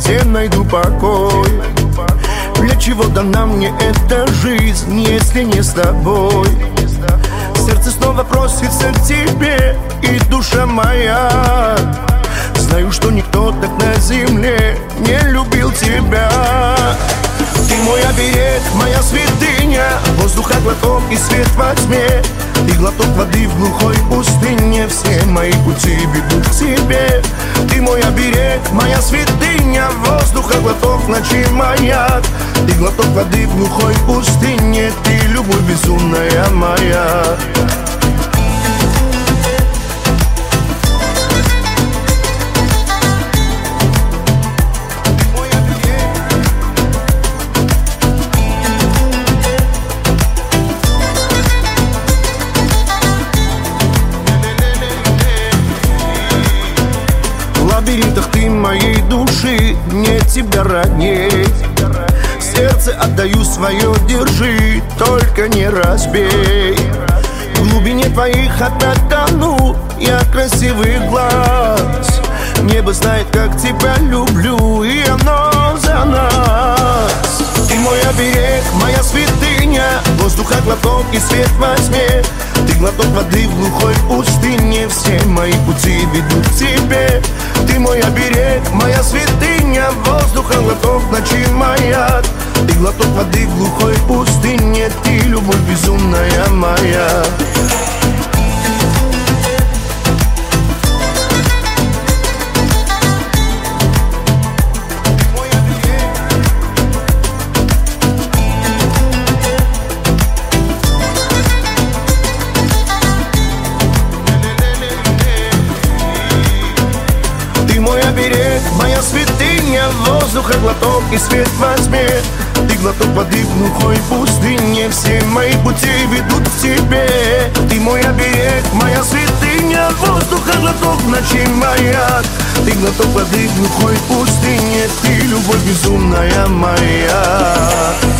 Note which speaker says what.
Speaker 1: где найду покой. Для чего дана мне эта жизнь, если не с тобой? Сердце снова просится к тебе, и душа моя. Знаю, что никто так на земле не любил тебя. Ты мой оберег, моя святыня, воздуха глоток и свет во тьме. Ты глоток воды в глухой пустыне, все мои пути ведут к тебе. Ты мой оберег, моя святыня, воздуха глоток в ночи маяк. Ты глоток воды в глухой пустыне, ты любовь безумная моя. В лабиринтах ты моей души, мне тебя родней. Сердце отдаю свое, держи, только не разбей. В глубине твоих опять тону я красивый глаз. Небо знает, как тебя люблю, и оно за нас. Ты мой оберег, моя святыня, воздуха глоток и свет во тьме. Ты глоток воды в глухой пустыне, все мои пути ведут к тебе. Ты мой оберег, моя святыня, воздуха глоток в ночи маяк. Ты глоток воды в глухой пустыне, ты любовь безумная моя. Ты мой оберег, моя святыня, воздуха глоток и свет во тьме. Ты глоток воды в глухой пустыне, все мои пути ведут к тебе. Ты мой оберег, моя святыня, воздуха глоток в ночи маяк. Ты глоток воды в глухой пустыне, ты любовь безумная моя.